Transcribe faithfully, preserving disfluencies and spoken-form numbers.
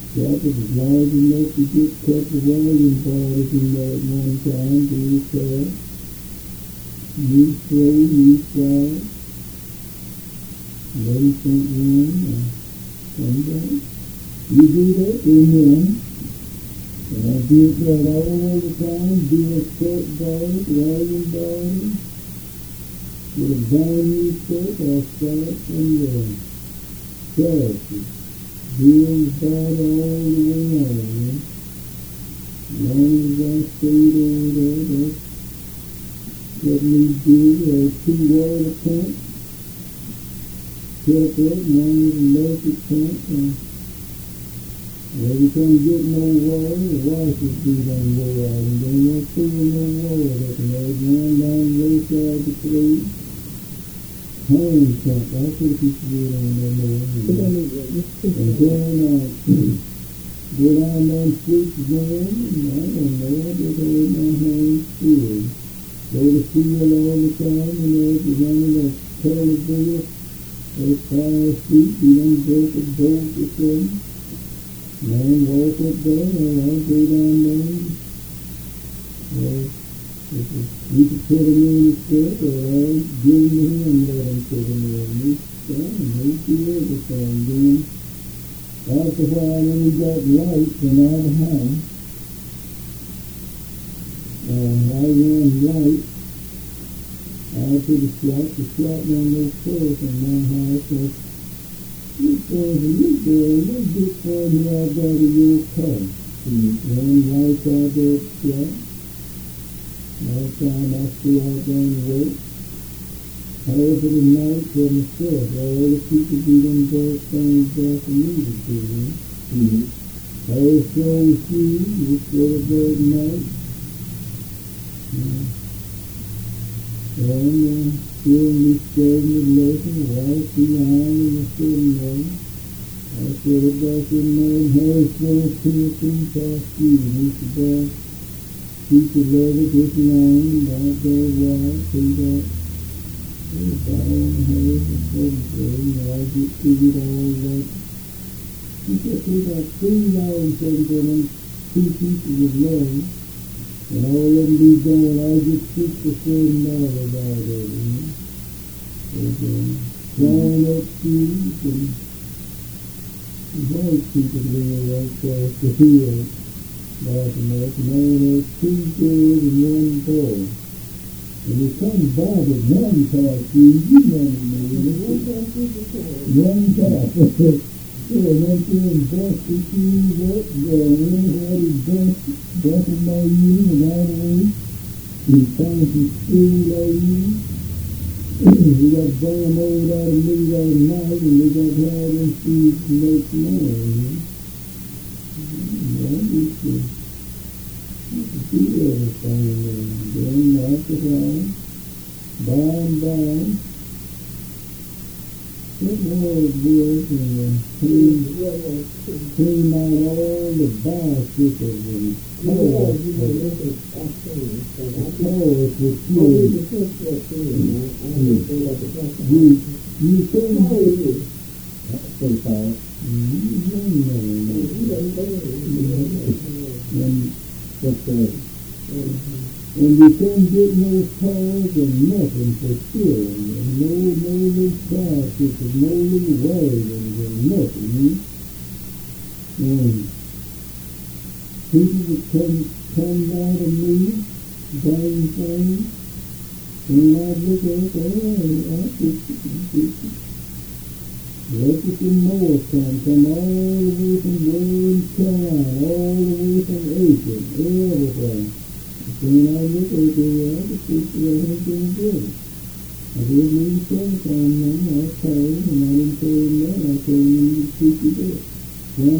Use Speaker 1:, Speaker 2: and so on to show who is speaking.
Speaker 1: That was large enough to get a couple of volume bars in there at one time to repair. New throw, new flag. Ready front one, or come back. You do that in him. And I did that all the time, doing cut bars, volume bars. With a brand new set, I'll start from the character. Doing that all the way on. As long as I stayed over there, that's what me do. I had two water pumps. Kept up, one was an electric pump. And every time you get no water, the washers do them go out. And then you're pulling no water. They can have one down the other side of the place. Hand pump, that's what you should do on that more. And then uh, go down there and switch again, and I don't know, I just had my hands full. Go to field all the time, you know, if you're running a television, that's five feet, you don't break a bolt or something. Man, walk up there, or I'll go down there. Well, if it, you could put him in the foot, or I'll give him to him and let him put him in. He's fine, he'll do everything. Then, after a while, when we got lights in our house, uh, I run lights out to the shop. The shop run no force in my house, so this boy's a little boy, a little bit for me out there to your car. Mm-hmm. Run lights out there at the shop. All the time I stay out there and work. However, the night for myself, all the people do them dark things there for me to do. Mm-hmm. I was so shoes, just go to bed at night. And uh, still me studying the lesson, wife behind me and sitting there. I said about your name, Harry Fuller, Tennessee, past you, and he said, boy, keep the leather just long, don't go wide, see that. There's all in the house and everything, and I get figured all that. He said, we got three lines that are two pieces of leather, and all of them be gone, I get six or seven dollars out of it, you know. There's um, drawing up shoes, and the white people live right across the hill. Laughing at, and I had two girls and one boy. And if some bothered one part you, you never knew it. One part. Yeah, went there and bust the shoes up, and then had it bust, busting my unit and all the way. He found some school I used. We got to bring them over there to me that night, and we got to have them shoes the next morning. Yeah, it's uh, you can see everything, and then after a while, by and by, it was good, and uh, clean, clean out all the bicycles and cars, the cars were good. You, you couldn't do it. That's pretty fast. And but uh, and you couldn't get no cars and nothing for sure. And no, no little bicycles, no little wagons and nothing. And people would come, come down to me, buying things, and I'd look at it, oh, I fix it, I fix it. Look at the Moore come, come all the way from Williams, Carolina, all the way from Aiken, everywhere. When I look at it, I just fix it, I ain't doing good. I didn't need to tell them, I told them, and I didn't tell them that, I told them you fix it good.